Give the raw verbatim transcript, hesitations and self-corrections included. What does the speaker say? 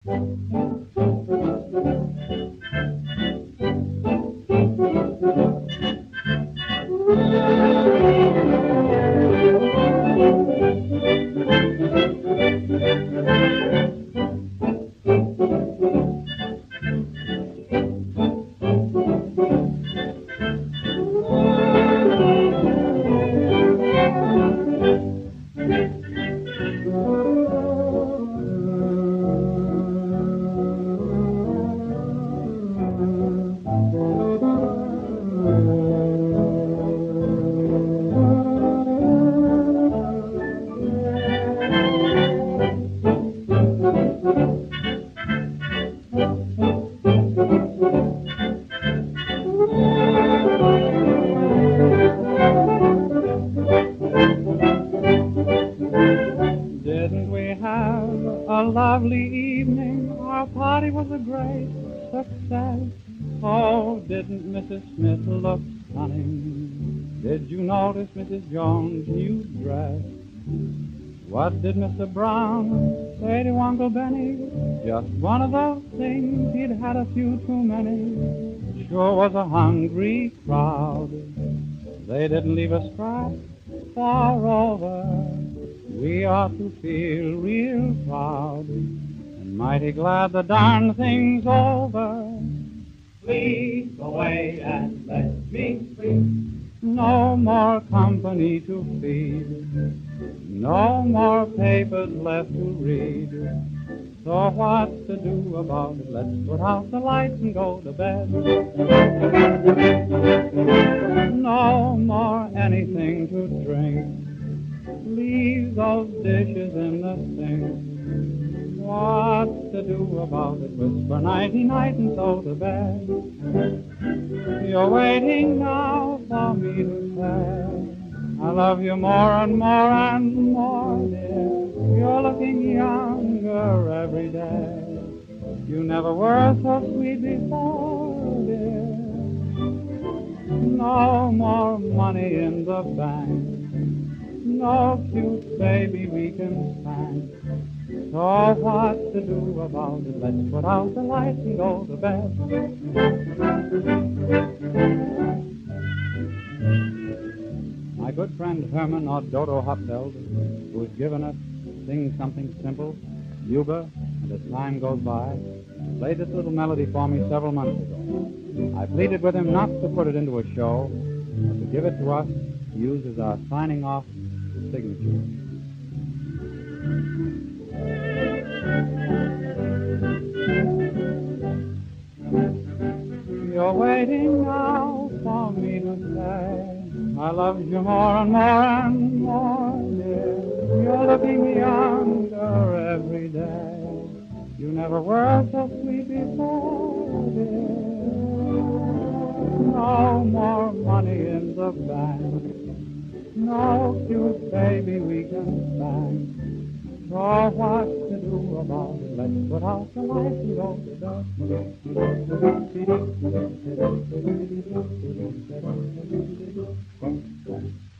Didn't we have a lovely evening? Our party was a great success. Oh, didn't Missus Smith look stunning? Did you notice Missus Jones' new dress? What did Mister Brown say to Uncle Benny? Just one of those things, he'd had a few too many. Sure was a hungry crowd. They didn't leave a scrap for over. We ought to feel real proud and mighty glad the darn thing's over. Please go away and let me free. No more company to feed, no more papers left to read. So what's to do about it? Let's put out the lights and go to bed. No more anything to drink. Leave those dishes in the sink. What's to do about it? Whisper nighty-night and so to bed. You're waiting now for me to say I love you more and more and more, dear. You're looking younger every day. You never were so sweet before, dear. No more money in the bank. No cute baby we can spank. So what to do about it? Let's put out the lights and go to bed. My good friend Herman or Dodo Hopfeld, who has given us Sing Something Simple, Yuba, and As Time Goes By, played this little melody for me several months ago. I pleaded with him not to put it into a show, but to give it to us to use as our signing off signature. You're waiting now for me to say I love you more and more and more, dear. You're looking younger every day. You never were so sweet before, dear. No more money in the bank. No cute baby we can spank. So what's to do about it? Let's put out the lights and go to bed.